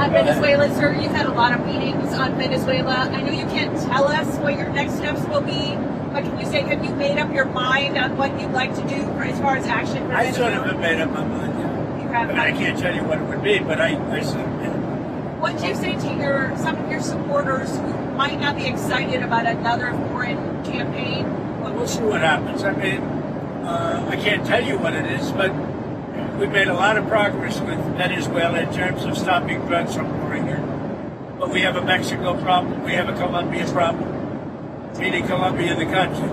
on Venezuela, sir. You've had a lot of meetings on Venezuela. I know you can't tell us what your next steps will be, but can you say, have you made up your mind on what you'd like to do as far as action for I Venezuela? sort of have made up my mind, yeah. You have. But I can't tell you what it would be, but I sort of made up. What do you say to some of your supporters who might not be excited about another foreign campaign? We'll see what happens. I mean, I can't tell you what it is, but we've made a lot of progress with Venezuela in terms of stopping drugs from pouring here. But we have a Mexico problem. We have a Colombia problem. Meaning Colombia, the country.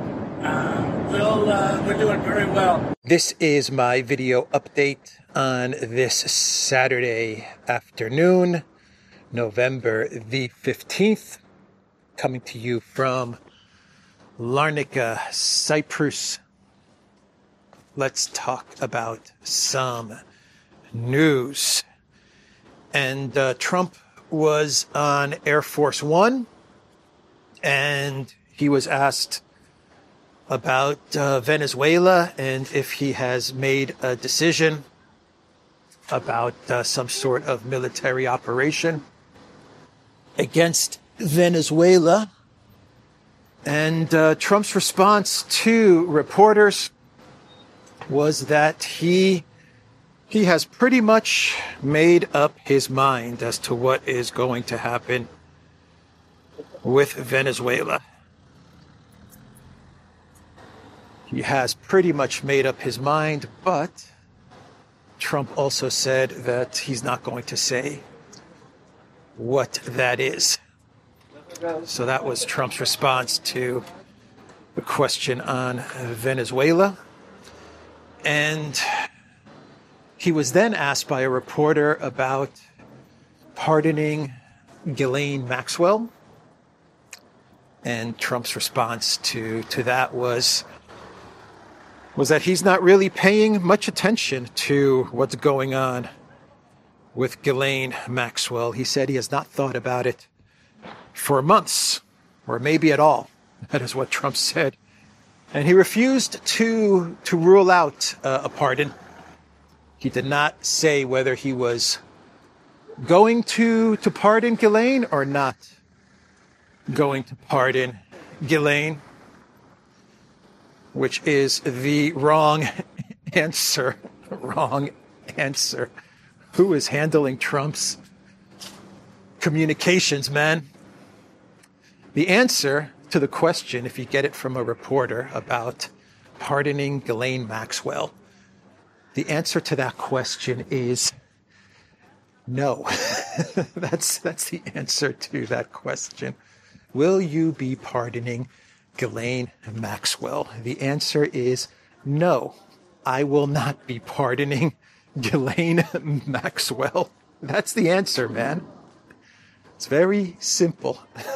We're doing very well. This is my video update on this Saturday afternoon, November the 15th, coming to you from Larnaca, Cyprus. Let's talk about some news. And Trump was on Air Force One, and he was asked about Venezuela and if he has made a decision about some sort of military operation against Venezuela. And Trump's response to reporters was that he has pretty much made up his mind as to what is going to happen with Venezuela. He has pretty much made up his mind, but Trump also said that he's not going to say what that is. So that was Trump's response to the question on Venezuela. And he was then asked by a reporter about pardoning Ghislaine Maxwell. And Trump's response to that was that he's not really paying much attention to what's going on with Ghislaine Maxwell. He said he has not thought about it for months, or maybe at all. That is what Trump said. And he refused to rule out a pardon. He did not say whether he was going to pardon Ghislaine or not going to pardon Ghislaine, which is the wrong answer. Wrong answer. Who is handling Trump's communications, man? The answer to the question, if you get it from a reporter about pardoning Ghislaine Maxwell, the answer to that question is no. That's the answer to that question. Will you be pardoning Ghislaine Maxwell? The answer is no. I will not be pardoning Ghislaine Maxwell. That's the answer, man. It's very simple.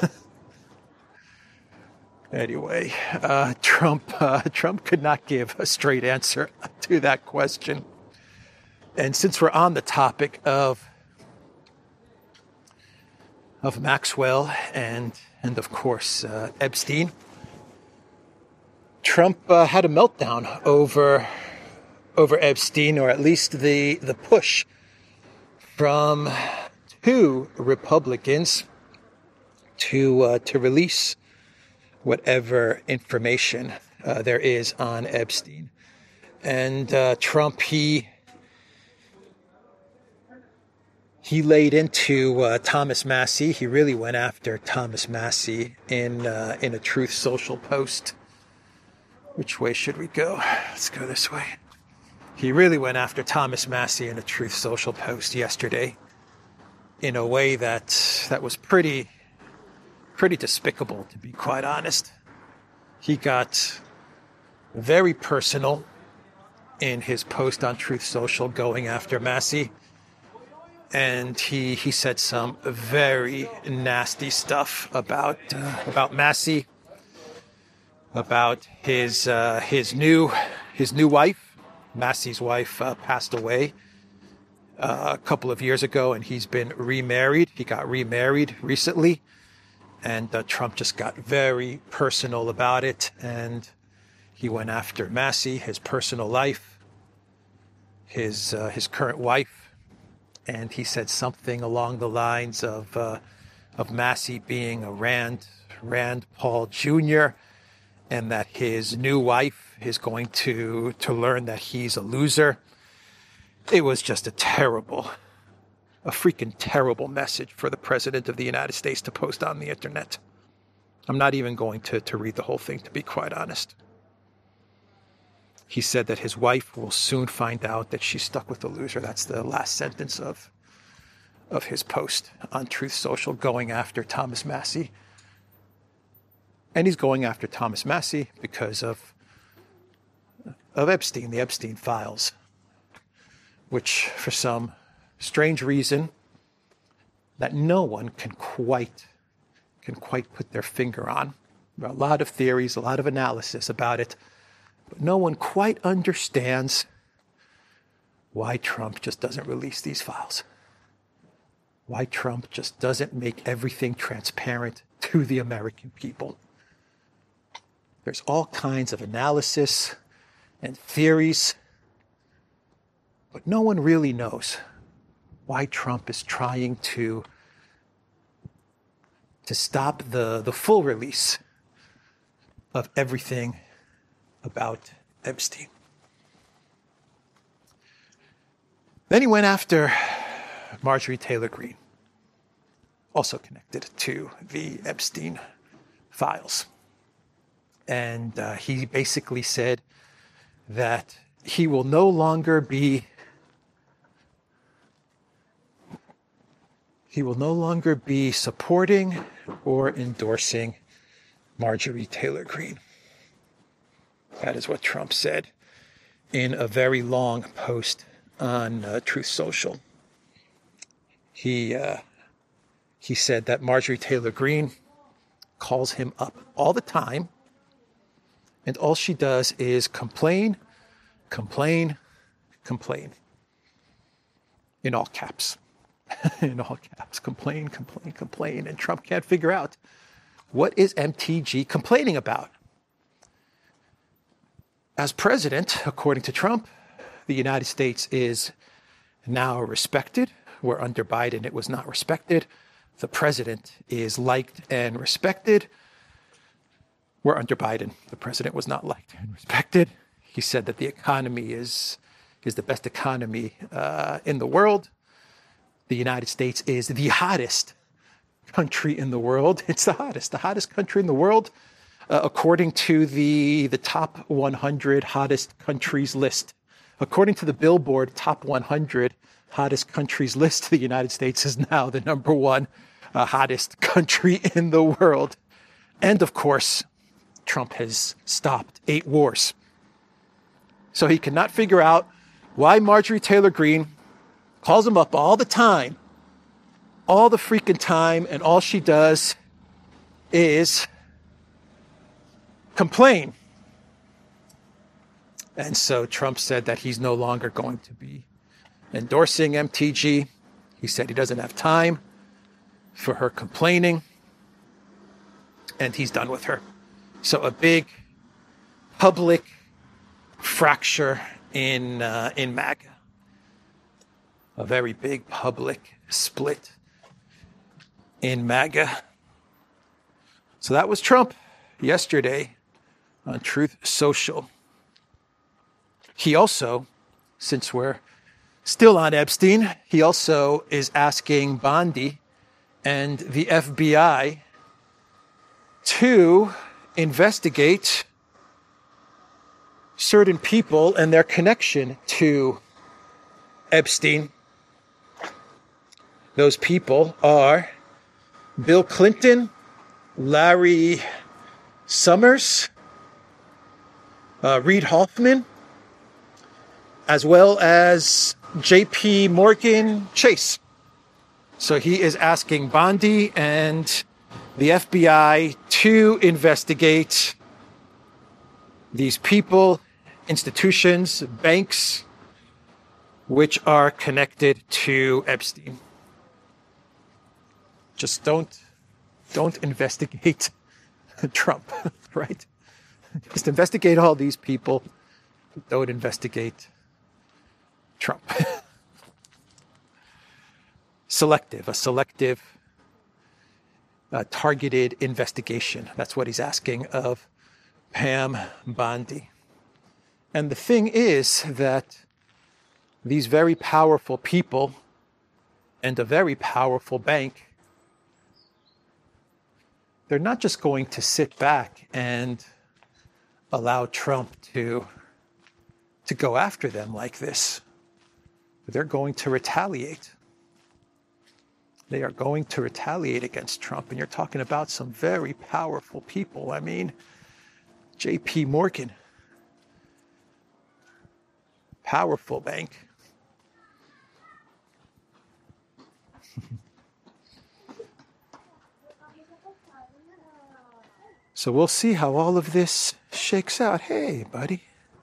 Anyway, Trump could not give a straight answer to that question. And since we're on the topic of Maxwell and of course Epstein, Trump had a meltdown over Epstein, or at least the push from two Republicans to release whatever information there is on Epstein. And Trump, he laid into Thomas Massie. He really went after Thomas Massie in a Truth Social post. Which way should we go? Let's go this way. He really went after Thomas Massie in a Truth Social post yesterday in a way that was pretty despicable, to be quite honest. He got very personal in his post on Truth Social going after Massie. And he said some very nasty stuff about Massie, about his new wife. Massie's wife passed away a couple of years ago, and he's been remarried. He got remarried recently, and Trump just got very personal about it, and he went after Massie, his personal life, his current wife, and he said something along the lines of Massey being a Rand Paul Jr., and that his new wife is going to learn that he's a loser. It was just a freaking terrible message for the President of the United States to post on the internet. I'm not even going to read the whole thing, to be quite honest. He said that his wife will soon find out that she's stuck with a loser. That's the last sentence of his post on Truth Social, going after Thomas Massie. And he's going after Thomas Massie because of Epstein, the Epstein files, which for some strange reason that no one can quite put their finger on. There are a lot of theories, a lot of analysis about it, but no one quite understands why Trump just doesn't release these files. Why Trump just doesn't make everything transparent to the American people. There's all kinds of analysis and theories, but no one really knows why Trump is trying to stop the full release of everything about Epstein. Then he went after Marjorie Taylor Greene, also connected to the Epstein files. And he basically said that he will no longer be supporting or endorsing Marjorie Taylor Greene. That is what Trump said in a very long post on Truth Social. He said that Marjorie Taylor Greene calls him up all the time, and all she does is complain, complain, complain. In all caps. In all caps. Complain, complain, complain. And Trump can't figure out, what is MTG complaining about? As president, according to Trump, the United States is now respected, where under Biden it was not respected. The president is liked and respected, where under Biden the president was not liked and respected. He said that the economy is the best economy in the world. The United States is the hottest country in the world. It's the hottest country in the world, according to the top 100 hottest countries list. According to the Billboard Top 100 Hottest Countries list, the United States is now the number one hottest country in the world. And of course, Trump has stopped 8 wars. So he cannot figure out why Marjorie Taylor Greene calls him up all the time, all the freaking time, and all she does is complain. And so Trump said that he's no longer going to be endorsing MTG. He said he doesn't have time for her complaining, and he's done with her. So a big public fracture in MAGA. A very big public split in MAGA. So that was Trump yesterday on Truth Social. He also, since we're still on Epstein, he also is asking Bondi and the FBI to investigate certain people and their connection to Epstein. Those people are Bill Clinton, Larry Summers, Reid Hoffman, as well as JP Morgan Chase. So he is asking Bondi and the FBI to investigate these people, institutions, banks, which are connected to Epstein. Just don't investigate Trump, right? Just investigate all these people. Don't investigate Trump. selective, targeted investigation. That's what he's asking of Pam Bondi. And the thing is that these very powerful people and a very powerful bank, they're not just going to sit back and allow Trump to go after them like this. They're going to retaliate. They are going to retaliate against Trump. And you're talking about some very powerful people. I mean, J.P. Morgan, powerful bank. So we'll see how all of this shakes out. Hey, buddy.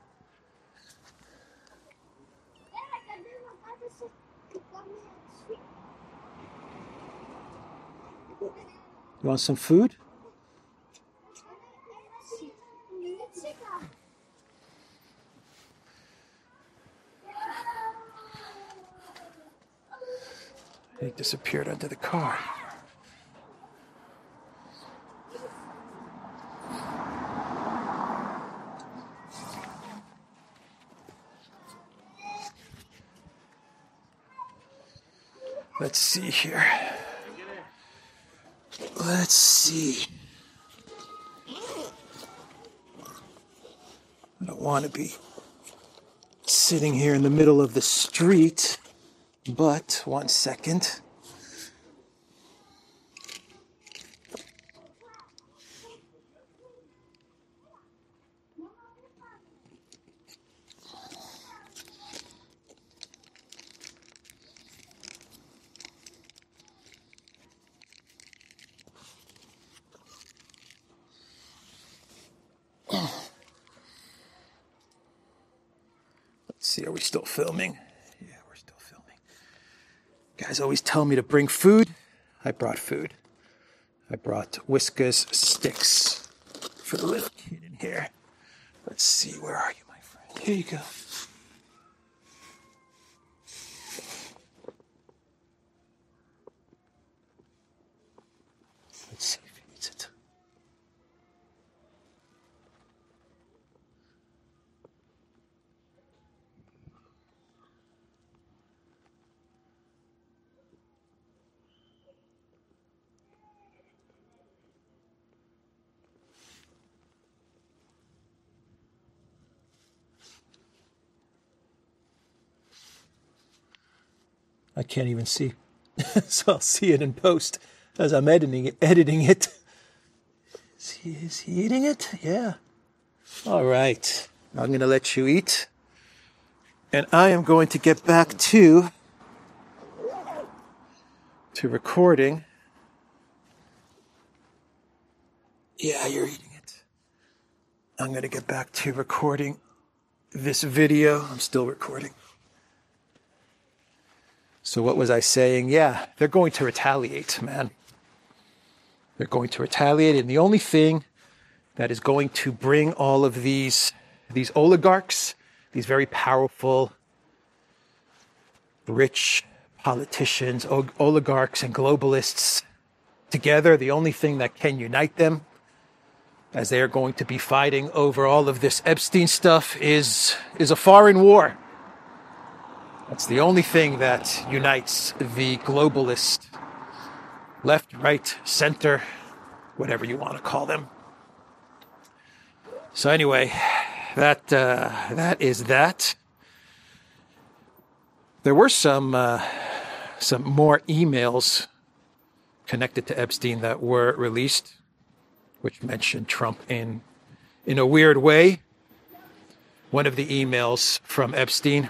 You want some food? He disappeared under the car. Let's see here. Let's see. I don't want to be sitting here in the middle of the street, but 1 second. See, are we still filming? Yeah, we're still filming. Guys always tell me to bring food. I brought food. I brought Whiskas sticks for the little kid in here. Let's see, where are you, my friend? Here you go. Let's see if he needs it. I can't even see. So I'll see it in post as I'm editing it. Is he eating it? Yeah. All right. I'm going to let you eat. And I am going to get back to recording. Yeah, you're eating it. I'm going to get back to recording this video. I'm still recording. So what was I saying? Yeah, they're going to retaliate, man. They're going to retaliate. And the only thing that is going to bring all of these oligarchs, these very powerful, rich politicians, oligarchs and globalists together, the only thing that can unite them, as they are going to be fighting over all of this Epstein stuff, is a foreign war. That's the only thing that unites the globalist left, right, center, whatever you want to call them. So anyway, that is that. There were some more emails connected to Epstein that were released, which mentioned Trump in a weird way. One of the emails from Epstein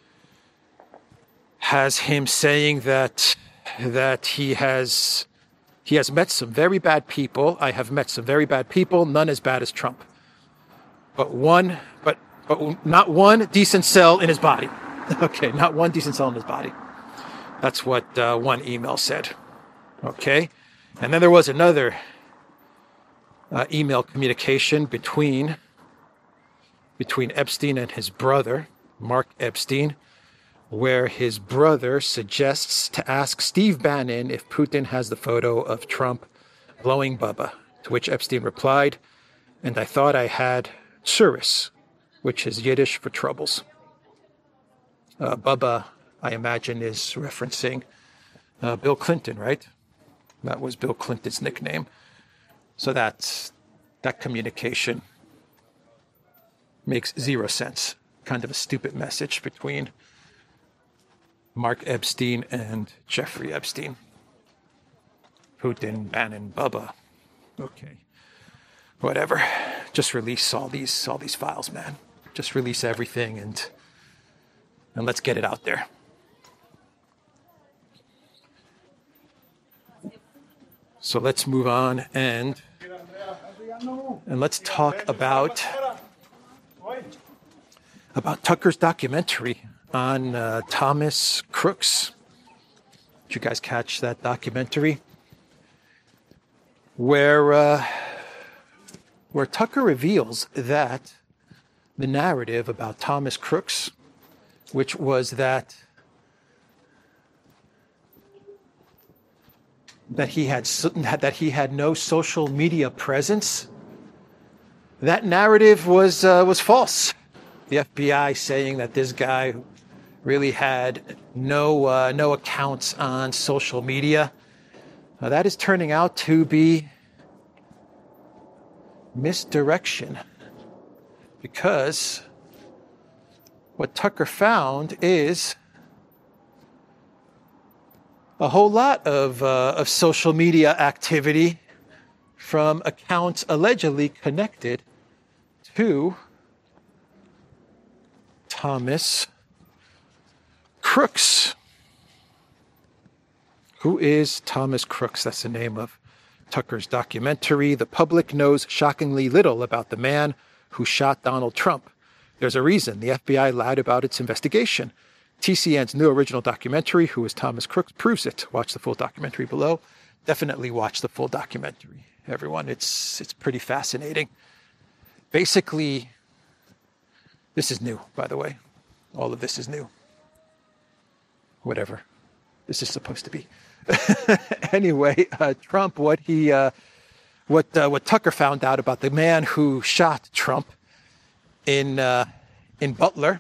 has him saying that he has met some very bad people. I have met some very bad people, none as bad as Trump. But not one decent cell in his body. Okay, not one decent cell in his body. That's what one email said. Okay, and then there was another email communication between Epstein and his brother, Mark Epstein, where his brother suggests to ask Steve Bannon if Putin has the photo of Trump blowing Bubba, to which Epstein replied, "And I thought I had tsuris," which is Yiddish for troubles. Bubba, I imagine, is referencing Bill Clinton, right? That was Bill Clinton's nickname. So that communication makes zero sense. Kind of a stupid message between Mark Epstein and Jeffrey Epstein. Putin, Bannon, Bubba. Okay. Whatever. Just release all these files, man. Just release everything and let's get it out there. So let's move on and let's talk about Tucker's documentary on Thomas Crooks. Did you guys catch that documentary? Where Tucker reveals that the narrative about Thomas Crooks, which was that he had no social media presence, that narrative was false. The FBI saying that this guy really had no accounts on social media. That is turning out to be misdirection, because what Tucker found is a whole lot of social media activity from accounts allegedly connected to Thomas Crooks. Who is Thomas Crooks? That's the name of Tucker's documentary. The public knows shockingly little about the man who shot Donald Trump. There's a reason the FBI lied about its investigation. TCN's new original documentary, Who is Thomas Crooks, proves it. Watch the full documentary below. Definitely watch the full documentary, everyone. It's pretty fascinating. Basically, this is new, by the way. All of this is new. Whatever this is supposed to be. Anyway, Trump, what Tucker found out about the man who shot Trump in Butler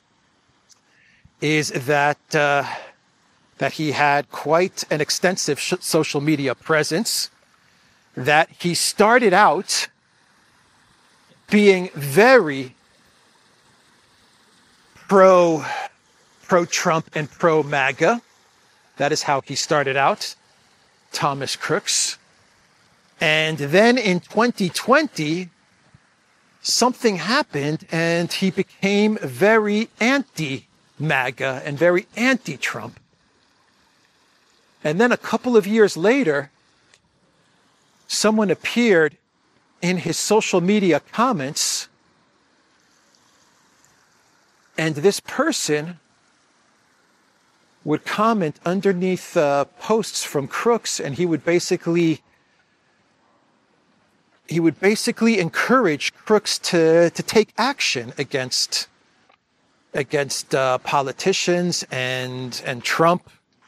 is that he had quite an extensive social media presence, that he started out being very pro-Trump and pro-MAGA. That is how he started out, Thomas Crooks. And then in 2020, something happened and he became very anti-MAGA and very anti-Trump. And then a couple of years later, someone appeared in his social media comments, and this person would comment underneath posts from Crooks, and he would basically encourage Crooks to take action against politicians and Trump,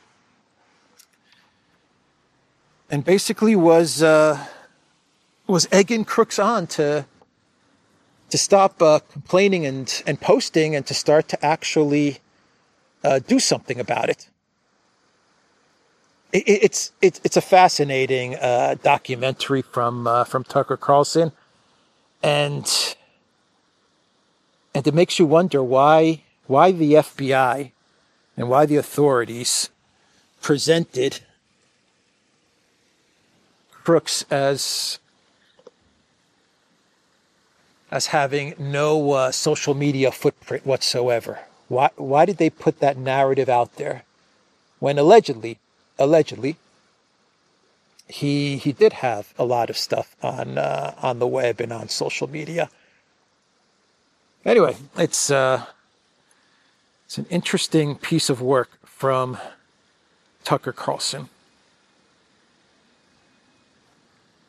and basically was egging Crooks on to stop complaining and posting, and to start to actually do something about it. It's a fascinating documentary from Tucker Carlson, and it makes you wonder why the FBI and why the authorities presented Crooks as having no social media footprint whatsoever. Why did they put that narrative out there when allegedly he did have a lot of stuff on the web and on social media? Anyway, it's an interesting piece of work from Tucker Carlson.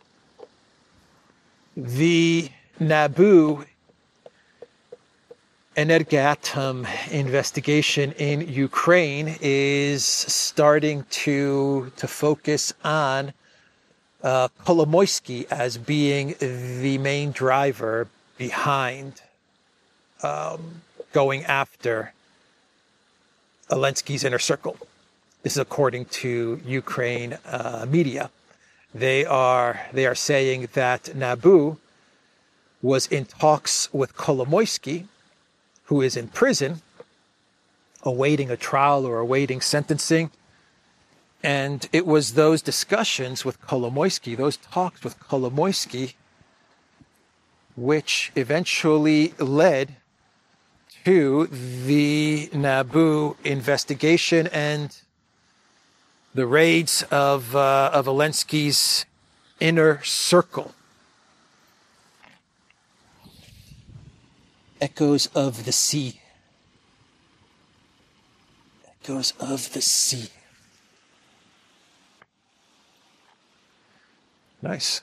The NABU Energatom investigation in Ukraine is starting to focus on Kolomoisky as being the main driver behind going after Zelensky's inner circle. This is according to Ukraine media. They are saying that Nabu was in talks with Kolomoisky, who is in prison, awaiting a trial or awaiting sentencing. And it was those discussions with Kolomoisky, those talks with Kolomoisky, which eventually led to the Nabu investigation and the raids of Zelensky's inner circle. Echoes of the sea. Echoes of the sea. Nice.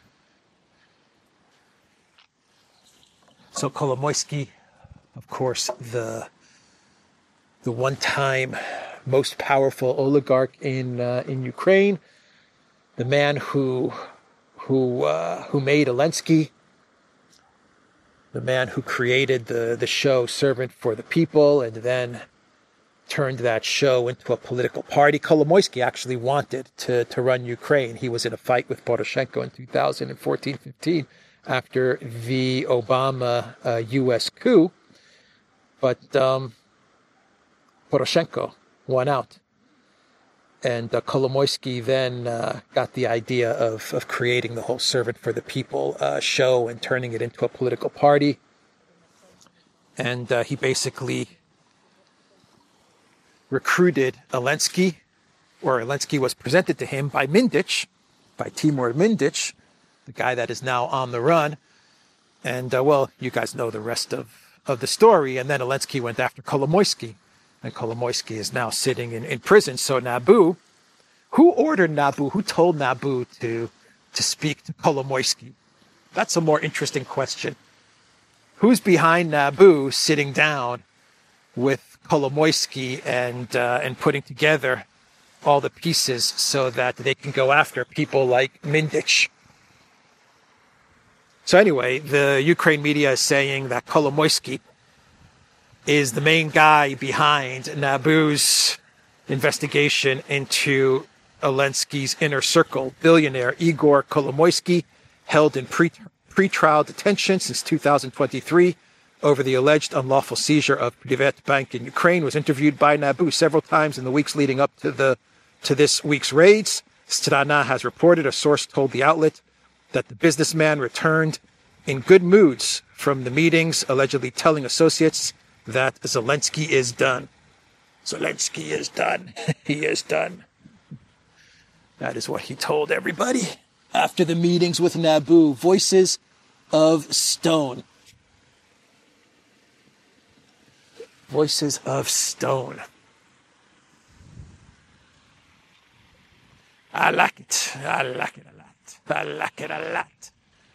So Kolomoisky, of course, the one-time most powerful oligarch in Ukraine, the man who made Zelensky, the man who created the show Servant for the People and then turned that show into a political party. Kolomoisky actually wanted to run Ukraine. He was in a fight with Poroshenko in 2014-15 after the Obama U.S. coup. But Poroshenko won out. And Kolomoisky then got the idea of creating the whole Servant for the People show and turning it into a political party. And he basically recruited Zelensky, or Zelensky was presented to him by Mindich, by Timur Mindich, the guy that is now on the run. And, well, you guys know the rest of the story. And then Zelensky went after Kolomoisky. And Kolomoisky is now sitting in prison. So Nabu, who ordered Nabu? Who told Nabu to speak to Kolomoisky? That's a more interesting question. Who's behind Nabu sitting down with Kolomoisky and putting together all the pieces so that they can go after people like Mindich? So anyway, the Ukraine media is saying that Kolomoisky is the main guy behind Nabu's investigation into Zelensky's inner circle. Billionaire Igor Kolomoisky, held in pre-trial detention since 2023 over the alleged unlawful seizure of Privat Bank in Ukraine, was interviewed by Nabu several times in the weeks leading up to this week's raids. Strana has reported, a source told the outlet, that the businessman returned in good moods from the meetings, allegedly telling associates that Zelensky is done. Zelensky is done. He is done. That is what he told everybody after the meetings with Nabu. Voices of Stone. Voices of Stone. I like it. I like it a lot. I like it a lot.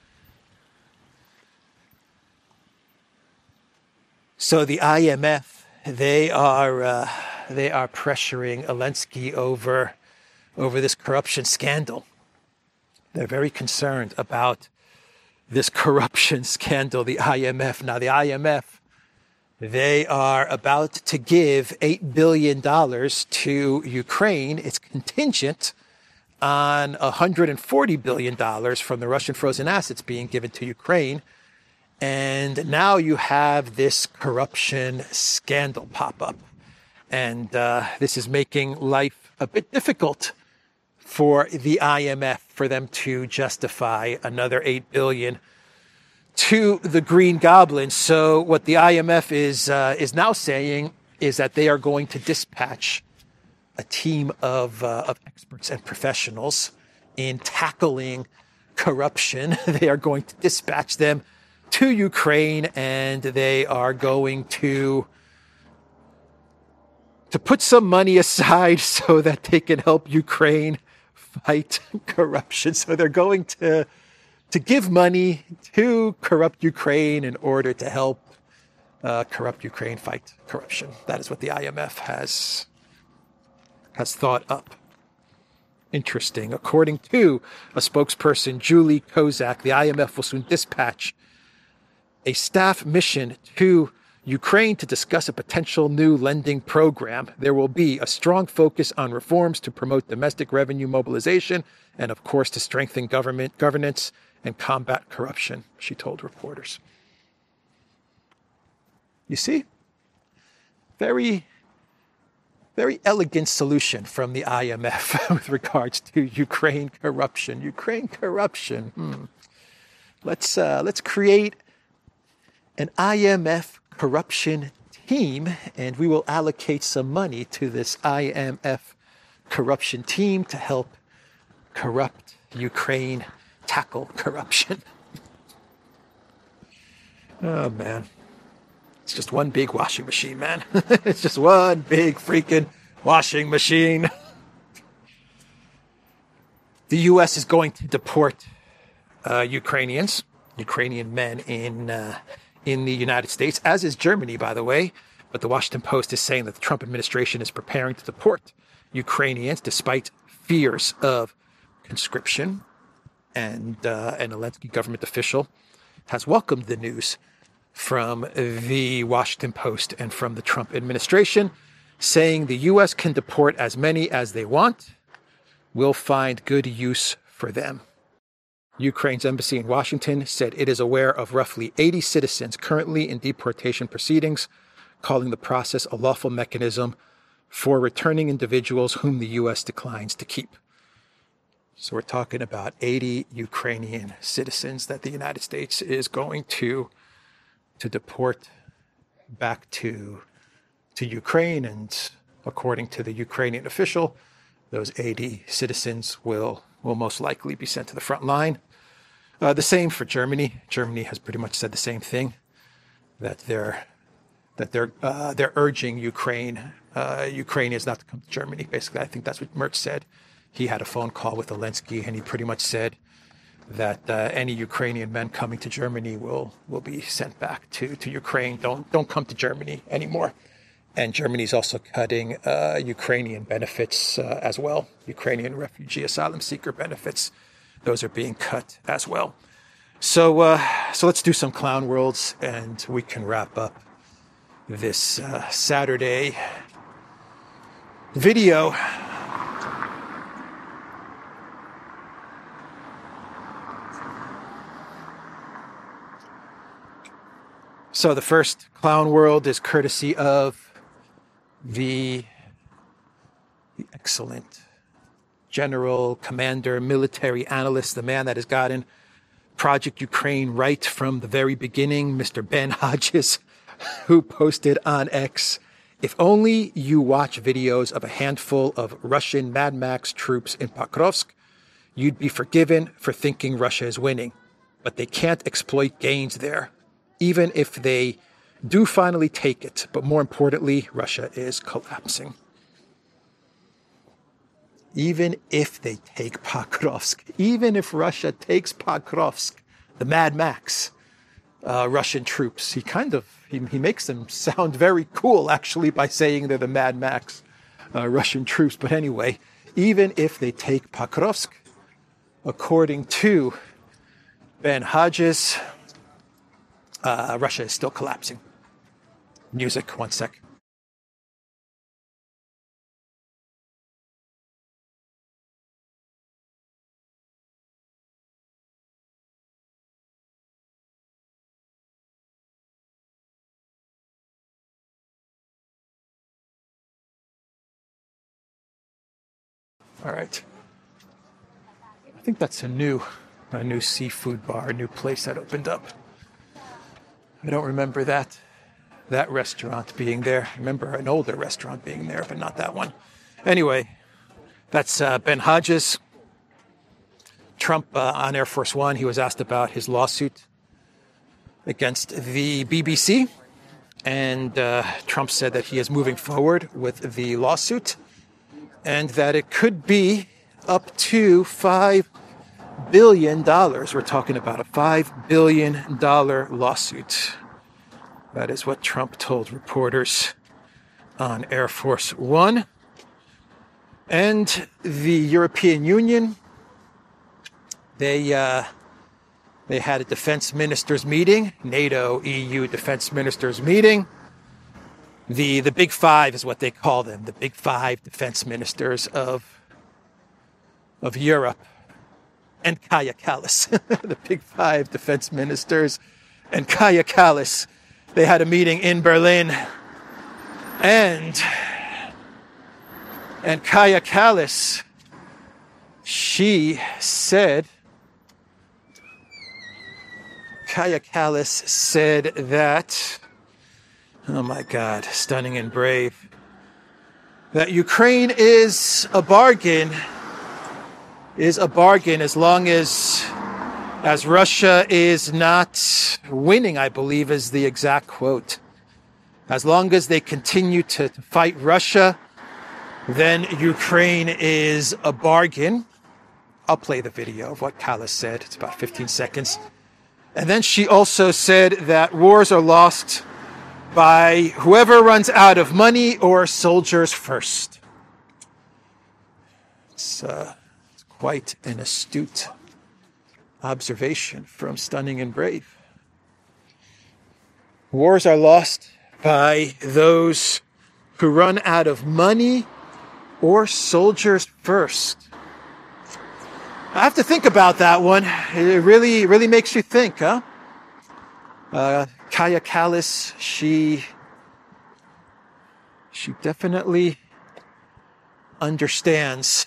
So the IMF, they are pressuring Zelensky over this corruption scandal. They're very concerned about this corruption scandal, the IMF. Now, the IMF, they are about to give $8 billion to Ukraine. It's contingent on $140 billion from the Russian frozen assets being given to Ukraine. And now you have this corruption scandal pop up. And this is making life a bit difficult for the IMF, for them to justify another $8 billion to the Green Goblin. So what the IMF is now saying is that they are going to dispatch a team of experts and professionals in tackling corruption. They are going to dispatch them to Ukraine, and they are going to put some money aside so that they can help Ukraine fight corruption. So they're going to give money to corrupt Ukraine in order to help corrupt Ukraine, fight corruption. That is what the IMF has thought up. Interesting. According to a spokesperson, Julie Kozak, the IMF will soon dispatch a staff mission to Ukraine to discuss a potential new lending program. There will be a strong focus on reforms to promote domestic revenue mobilization and, of course, to strengthen government governance and combat corruption, she told reporters. You see? Very, very elegant solution from the IMF with regards to Ukraine corruption. Ukraine corruption. Let's create an IMF corruption team, and we will allocate some money to this IMF corruption team to help corrupt Ukraine tackle corruption. Oh, man. It's just one big washing machine, man. It's just one big freaking washing machine. The U.S. is going to deport Ukrainian men in the United States, as is Germany, by the way. But the Washington Post is saying that the Trump administration is preparing to deport Ukrainians despite fears of conscription. And an Zelensky government official has welcomed the news from the Washington Post and from the Trump administration, saying the U.S. can deport as many as they want. We'll find good use for them. Ukraine's embassy in Washington said it is aware of roughly 80 citizens currently in deportation proceedings, calling the process a lawful mechanism for returning individuals whom the U.S. declines to keep. So we're talking about 80 Ukrainian citizens that the United States is going to deport back to Ukraine. And according to the Ukrainian official, those 80 citizens will most likely be sent to the front line. The same for Germany. Germany has pretty much said the same thing, that they're urging Ukrainians not to come to Germany. Basically, I think that's what Merz said. He had a phone call with Zelensky, and he pretty much said that any Ukrainian men coming to Germany will be sent back to Ukraine. Don't come to Germany anymore. And Germany's also cutting Ukrainian benefits as well. Ukrainian refugee asylum seeker benefits. Those are being cut as well. So let's do some clown worlds, and we can wrap up this Saturday video. So the first clown world is courtesy of the excellent general, commander, military analyst, the man that has gotten Project Ukraine right from the very beginning, Mr. Ben Hodges, who posted on X, "If only you watch videos of a handful of Russian Mad Max troops in Pokrovsk, you'd be forgiven for thinking Russia is winning. But they can't exploit gains there, even if they do finally take it. But more importantly, Russia is collapsing." Even if they take Pokrovsk, even if Russia takes Pokrovsk, the Mad Max Russian troops, he makes them sound very cool, actually, by saying they're the Mad Max Russian troops. But anyway, even if they take Pokrovsk, according to Ben Hodges, Russia is still collapsing. Music, one sec. All right. I think that's a new seafood bar, a new place that opened up. I don't remember that restaurant being there. I remember an older restaurant being there, but not that one. Anyway, that's Ben Hodges. Trump on Air Force One, he was asked about his lawsuit against the BBC. And Trump said that he is moving forward with the lawsuit and that it could be up to $5 billion. We're talking about a $5 billion lawsuit. That is what Trump told reporters on Air Force One. And the European Union, they had a defense ministers meeting, NATO, EU defense ministers meeting. The Big Five is what they call them, the Big Five defense ministers of Europe. And Kaja Kallas, the Big Five defense ministers, and Kaja Kallas. They had a meeting in Berlin, and Kaja Kallas, she said that, oh my God, stunning and brave, that Ukraine is a bargain as long as Russia is not winning, I believe is the exact quote. As long as they continue to fight Russia, then Ukraine is a bargain. I'll play the video of what Kallas said. It's about 15 seconds. And then she also said that wars are lost by whoever runs out of money or soldiers first. It's quite an astute observation from Stunning and Brave. Wars are lost by those who run out of money or soldiers first. I have to think about that one. It really makes you think, huh? Kaja Kallas, she definitely understands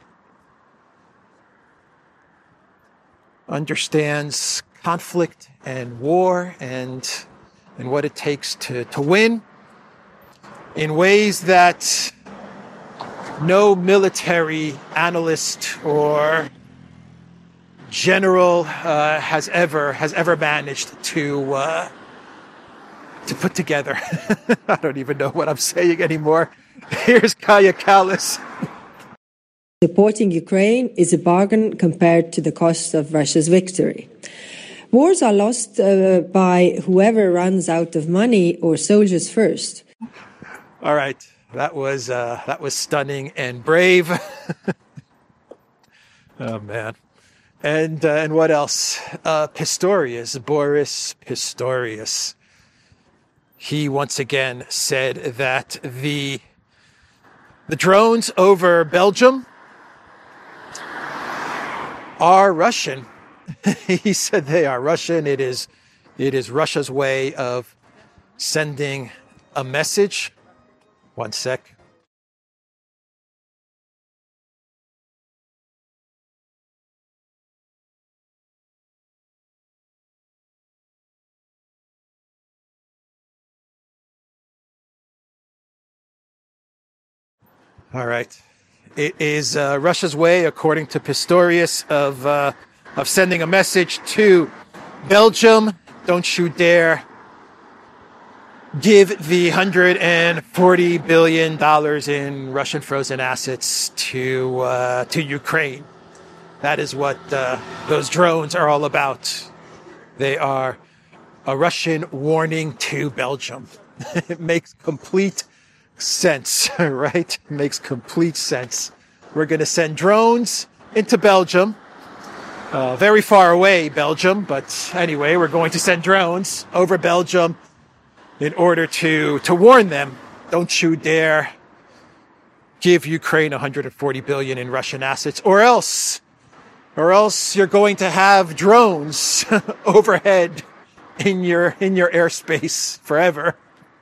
conflict and war and what it takes to win in ways that no military analyst or general has ever managed to put together. I don't even know what I'm saying anymore. Here's Kaja Kallas. Supporting Ukraine is a bargain compared to the cost of Russia's victory. Wars are lost by whoever runs out of money or soldiers first. All right, that was stunning and brave. Oh man, and what else? Pistorius, Boris Pistorius. He once again said that the drones over Belgium are Russian. He said they are Russian. It is Russia's way of sending a message. One sec. All right. It is Russia's way, according to Pistorius, of sending a message to Belgium. Don't you dare give the $140 billion in Russian frozen assets to Ukraine. That is what those drones are all about. They are a Russian warning to Belgium. It makes complete sense, right? It makes complete sense. We're going to send drones into Belgium. Very far away, Belgium, but anyway, we're going to send drones over Belgium in order to warn them, don't you dare give Ukraine $140 billion in Russian assets, or else you're going to have drones overhead in your airspace forever.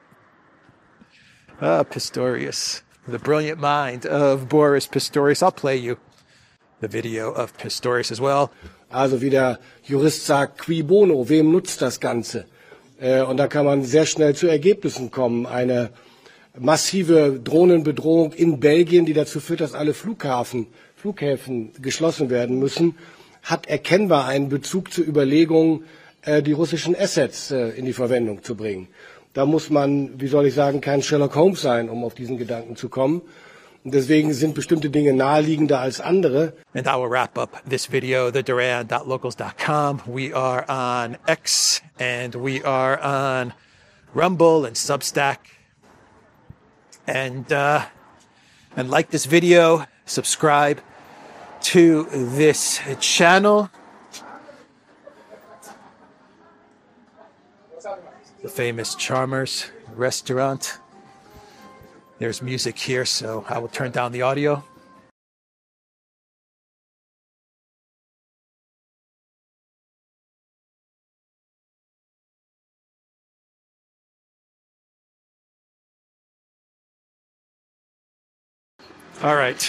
Pistorius, the brilliant mind of Boris Pistorius. I'll play you the video of Pistorius as well. Also wie der Jurist sagt, qui bono, wem nutzt das Ganze? Und da kann man sehr schnell zu Ergebnissen kommen. Eine massive Drohnenbedrohung in Belgien, die dazu führt, dass alle Flughäfen geschlossen werden müssen, hat erkennbar einen Bezug zur Überlegung, die russischen Assets in die Verwendung zu bringen. Da muss man, wie soll ich sagen, kein Sherlock Holmes sein, um auf diesen Gedanken zu kommen. Und deswegen sind bestimmte Dinge naheliegender als andere. And that will wrap up this video, theduran.locals.com. We are on X and we are on Rumble and Substack. And like this video, subscribe to this channel. The famous Charmers restaurant. There's music here, so I will turn down the audio. All right.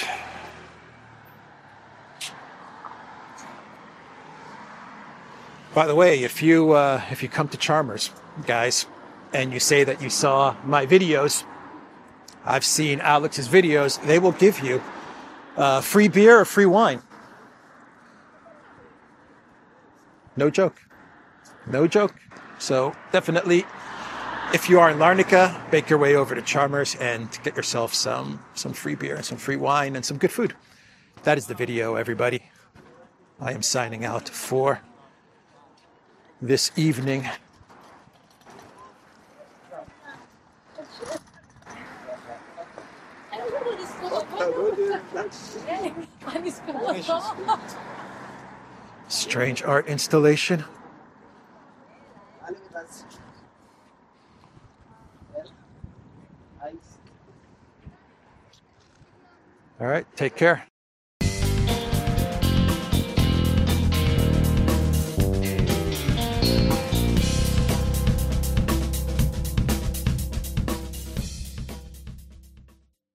By the way, if you come to Charmers, guys, and you say that you saw my videos, I've seen Alex's videos, they will give you free beer or free wine. No joke. No joke. So definitely, if you are in Larnaca, make your way over to Charmers and get yourself some free beer and some free wine and some good food. That is the video, everybody. I am signing out for this evening. Strange art installation. All right, take care.